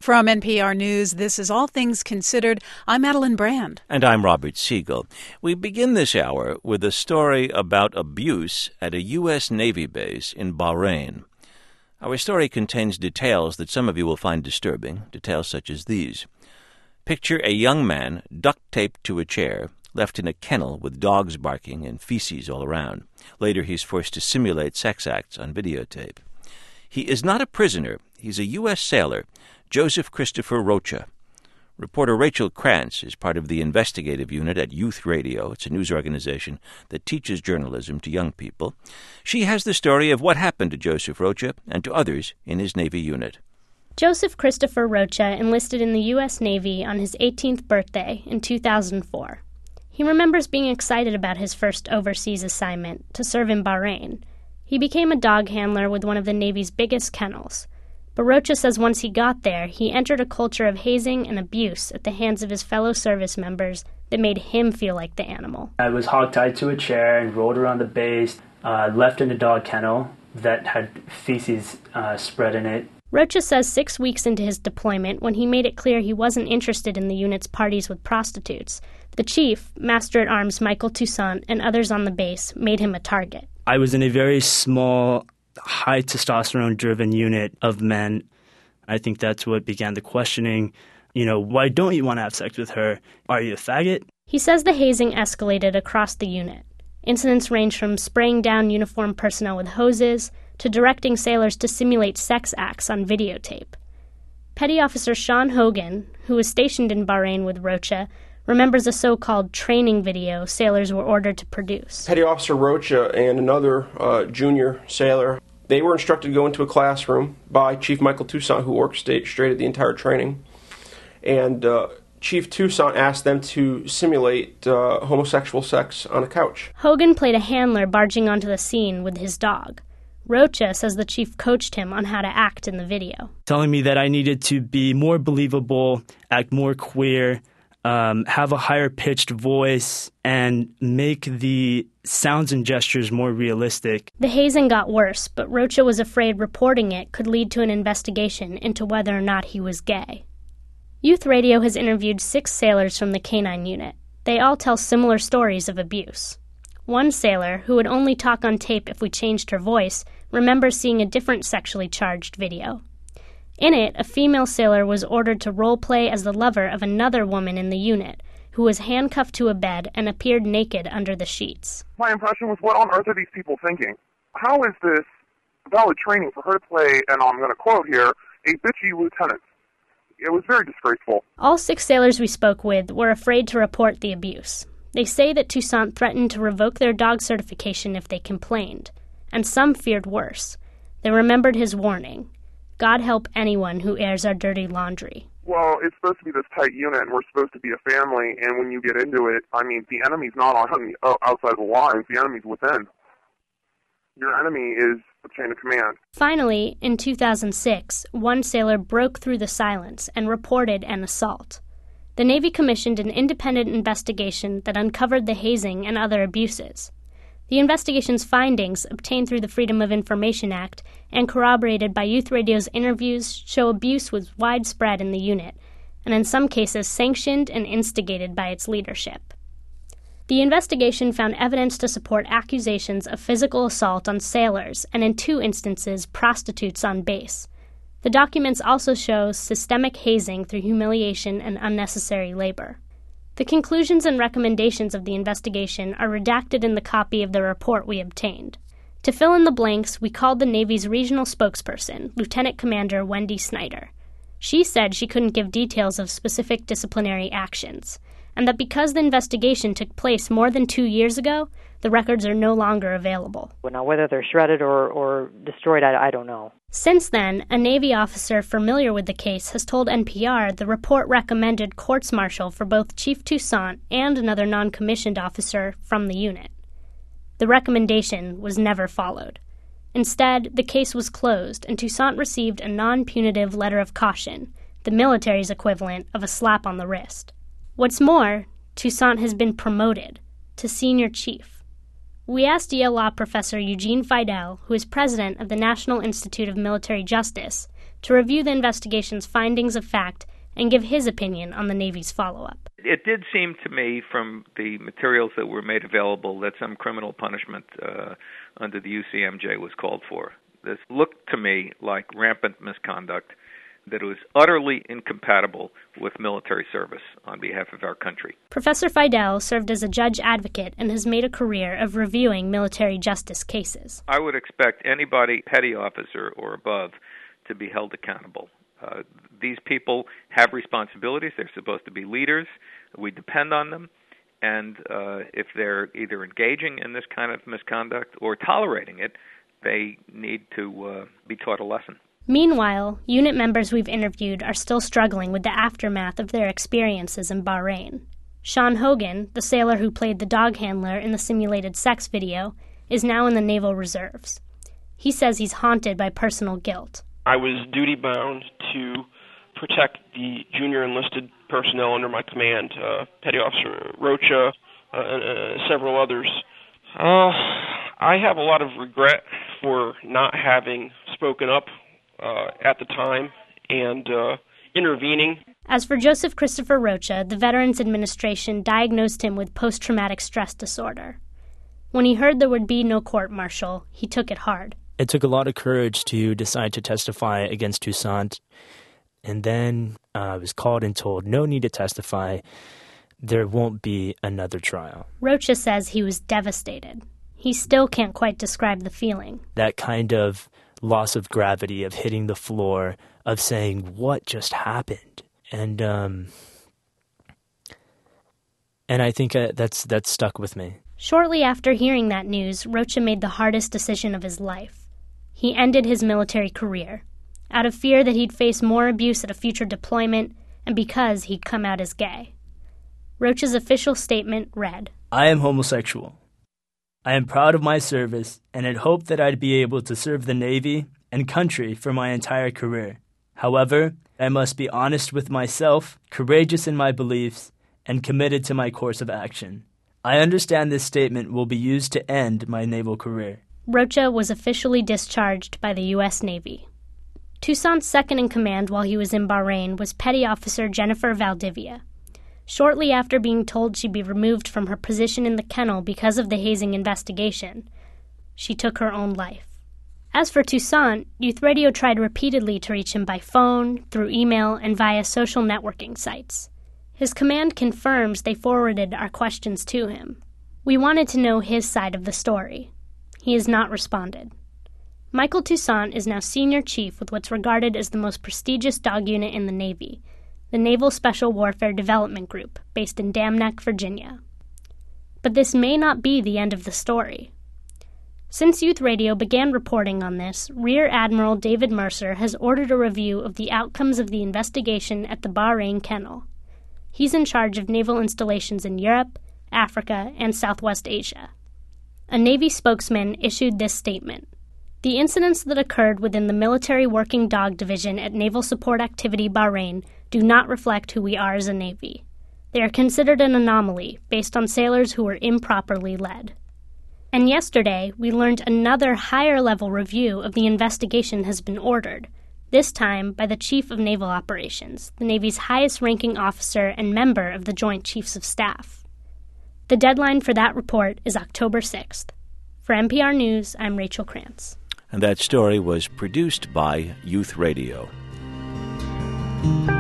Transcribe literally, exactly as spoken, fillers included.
From N P R News, this is All Things Considered. I'm Madeline Brand. And I'm Robert Siegel. We begin this hour with a story about abuse at a U S Navy base in Bahrain. Our story contains details that some of you will find disturbing, details such as these. Picture a young man duct-taped to a chair, left in a kennel with dogs barking and feces all around. Later, he's forced to simulate sex acts on videotape. He is not a prisoner. He's a U S sailor, Joseph Christopher Rocha. Reporter Rachel Krantz is part of the investigative unit at Youth Radio. It's a news organization that teaches journalism to young people. She has the story of what happened to Joseph Rocha and to others in his Navy unit. Joseph Christopher Rocha enlisted in the U S Navy on his eighteenth birthday in two thousand four. He remembers being excited about his first overseas assignment, to serve in Bahrain. He became a dog handler with one of the Navy's biggest kennels. But Rocha says once he got there, he entered a culture of hazing and abuse at the hands of his fellow service members that made him feel like the animal. I was hogtied to a chair and rolled around the base, uh, left in a dog kennel that had feces uh, spread in it. Rocha says six weeks into his deployment, when he made it clear he wasn't interested in the unit's parties with prostitutes, the chief, Master-at-Arms Michael Toussaint, and others on the base made him a target. I was in a very small, high testosterone-driven unit of men. I think that's what began the questioning. You know, why don't you want to have sex with her? Are you a faggot? He says the hazing escalated across the unit. Incidents range from spraying down uniformed personnel with hoses to directing sailors to simulate sex acts on videotape. Petty Officer Sean Hogan, who was stationed in Bahrain with Rocha, remembers a so-called training video sailors were ordered to produce. Petty Officer Rocha and another uh, junior sailor, they were instructed to go into a classroom by Chief Michael Toussaint, who orchestrated the entire training. And uh, Chief Toussaint asked them to simulate uh, homosexual sex on a couch. Hogan played a handler barging onto the scene with his dog. Rocha says the chief coached him on how to act in the video. Telling me that I needed to be more believable, act more queer, Um, have a higher-pitched voice, and make the sounds and gestures more realistic. The hazing got worse, but Rocha was afraid reporting it could lead to an investigation into whether or not he was gay. Youth Radio has interviewed six sailors from the canine unit. They all tell similar stories of abuse. One sailor, who would only talk on tape if we changed her voice, remembers seeing a different sexually charged video. In it, a female sailor was ordered to role-play as the lover of another woman in the unit, who was handcuffed to a bed and appeared naked under the sheets. My impression was, what on earth are these people thinking? How is this valid training for her to play, and I'm going to quote here, a bitchy lieutenant? It was very disgraceful. All six sailors we spoke with were afraid to report the abuse. They say that Toussaint threatened to revoke their dog certification if they complained, and some feared worse. They remembered his warning. God help anyone who airs our dirty laundry. Well, it's supposed to be this tight unit, and we're supposed to be a family, and when you get into it, I mean, the enemy's not on the oh, outside the lines, the enemy's within. Your enemy is the chain of command. Finally, in two thousand six, one sailor broke through the silence and reported an assault. The Navy commissioned an independent investigation that uncovered the hazing and other abuses. The investigation's findings, obtained through the Freedom of Information Act and corroborated by Youth Radio's interviews, show abuse was widespread in the unit, and in some cases sanctioned and instigated by its leadership. The investigation found evidence to support accusations of physical assault on sailors and, in two instances, prostitutes on base. The documents also show systemic hazing through humiliation and unnecessary labor. The conclusions and recommendations of the investigation are redacted in the copy of the report we obtained. To fill in the blanks, we called the Navy's regional spokesperson, Lieutenant Commander Wendy Snyder. She said she couldn't give details of specific disciplinary actions, and that because the investigation took place more than two years ago, the records are no longer available. Well, now, whether they're shredded or, or destroyed, I, I don't know. Since then, a Navy officer familiar with the case has told N P R the report recommended courts-martial for both Chief Toussaint and another non-commissioned officer from the unit. The recommendation was never followed. Instead, the case was closed, and Toussaint received a non-punitive letter of caution, the military's equivalent of a slap on the wrist. What's more, Toussaint has been promoted to senior chief. We asked Yale Law professor Eugene Fidel, who is president of the National Institute of Military Justice, to review the investigation's findings of fact and give his opinion on the Navy's follow-up. It did seem to me from the materials that were made available that some criminal punishment uh, under the U C M J was called for. This looked to me like rampant misconduct, that it was utterly incompatible with military service on behalf of our country. Professor Fidel served as a judge advocate and has made a career of reviewing military justice cases. I would expect anybody, petty officer or above, to be held accountable. Uh, these people have responsibilities. They're supposed to be leaders. We depend on them. And uh, if they're either engaging in this kind of misconduct or tolerating it, they need to uh, be taught a lesson. Meanwhile, unit members we've interviewed are still struggling with the aftermath of their experiences in Bahrain. Sean Hogan, the sailor who played the dog handler in the simulated sex video, is now in the Naval Reserves. He says he's haunted by personal guilt. I was duty-bound to protect the junior enlisted personnel under my command, uh, Petty Officer Rocha, uh, and uh, several others. Uh, I have a lot of regret for not having spoken up Uh, at the time and uh, intervening. As for Joseph Christopher Rocha, the Veterans Administration diagnosed him with post-traumatic stress disorder. When he heard there would be no court-martial, he took it hard. It took a lot of courage to decide to testify against Toussaint, and then uh, I was called and told, no need to testify, there won't be another trial. Rocha says he was devastated. He still can't quite describe the feeling. That kind of loss of gravity, of hitting the floor, of saying, what just happened? And um, and I think uh, that's that's stuck with me. Shortly after hearing that news, Rocha made the hardest decision of his life. He ended his military career, out of fear that he'd face more abuse at a future deployment, and because he'd come out as gay. Rocha's official statement read, I am homosexual. I am proud of my service and had hoped that I'd be able to serve the Navy and country for my entire career. However, I must be honest with myself, courageous in my beliefs, and committed to my course of action. I understand this statement will be used to end my naval career. Rocha was officially discharged by the U S Navy. Toussaint's second-in-command while he was in Bahrain was Petty Officer Jennifer Valdivia. Shortly after being told she'd be removed from her position in the kennel because of the hazing investigation, she took her own life. As for Toussaint, Youth Radio tried repeatedly to reach him by phone, through email, and via social networking sites. His command confirms they forwarded our questions to him. We wanted to know his side of the story. He has not responded. Michael Toussaint is now senior chief with what's regarded as the most prestigious dog unit in the Navy, the Naval Special Warfare Development Group, based in Dam Neck, Virginia. But this may not be the end of the story. Since Youth Radio began reporting on this, Rear Admiral David Mercer has ordered a review of the outcomes of the investigation at the Bahrain Kennel. He's in charge of naval installations in Europe, Africa, and Southwest Asia. A Navy spokesman issued this statement. The incidents that occurred within the Military Working Dog Division at Naval Support Activity Bahrain do not reflect who we are as a Navy. They are considered an anomaly based on sailors who were improperly led. And yesterday, we learned another higher-level review of the investigation has been ordered, this time by the Chief of Naval Operations, the Navy's highest-ranking officer and member of the Joint Chiefs of Staff. The deadline for that report is October sixth. For N P R News, I'm Rachel Krantz. And that story was produced by Youth Radio.